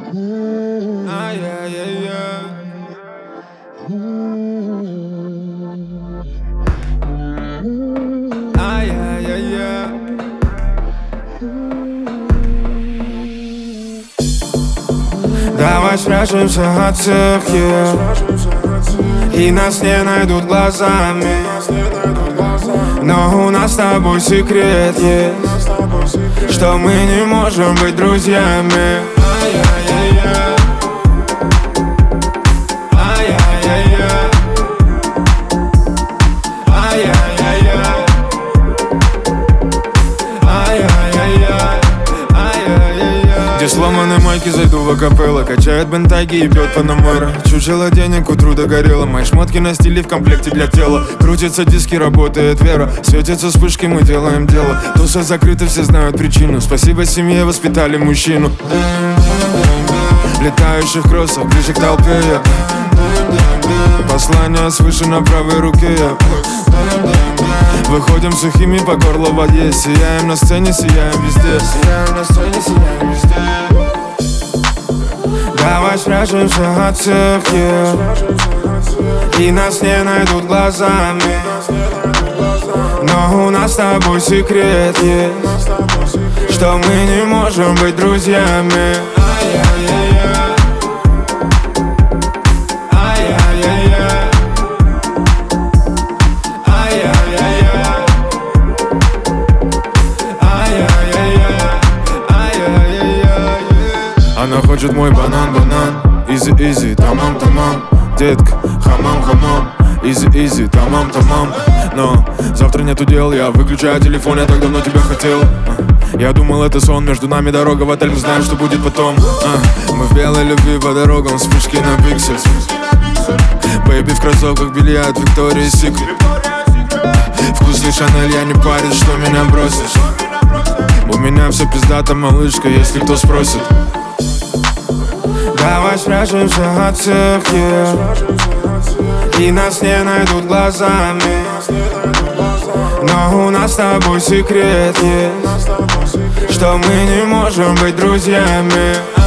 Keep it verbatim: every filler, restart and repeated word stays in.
Ай-яй-яй-яй. Ай-яй-яй-яй. Давай спрячемся от всех, yeah. И нас не найдут глазами. Но у нас с тобой секрет есть, что мы не можем быть друзьями. Ай-яй-яй-яй. Ай-яй-яй-яй. Ай-яй-яй-яй. Ай-яй-яй-яй. Ай-яй-яй-яй. Где сломаны майки, зайду в акапелло. Качает бентайги и пьет панамера. Чучело денег к утру догорело. Мои шмотки на стиле в комплекте для тела. Крутятся диски, работает вера. Светятся вспышки, мы делаем дело. Тусы закрыты, все знают причину. Спасибо семье, воспитали мужчину. В летающих кроссах, ближе к толпе я. Послание свыше на правой руке я. Выходим сухими по горло в воде. Сияем на сцене, сияем везде. Сияем на сцене, сияем везде. Давай спрячемся от всех, yeah. И нас не найдут глазами. Но у нас с тобой секрет есть, что мы не можем быть друзьями. Ай-яй-яй-яй. Ай-яй-яй-яй. Ай-яй-яй-яй. Ай-яй-яй-яй. Ай-яй-яй-яй. Она хочет мой банан, банан. Изи-изи, тамам-тамам. Детка, хамам-хамам. Изи-изи, тамам-тамам. Но завтра нету дел, я выключаю телефон, я так давно тебя хотел. Я думал, это сон, между нами дорога в отель, мы знаем, что будет потом. Мы в белой любви по дорогам, вспышки на пиксель. Бэйби в кроссовках, бильярд, Виктория Секрет. Вкусный Шанель, я не парюсь, что меня бросишь. У меня все пиздато, малышка, если кто спросит. Давай спрячемся от всех, yeah. И нас не найдут глазами. Но у нас с тобой секрет есть, что мы не можем быть друзьями.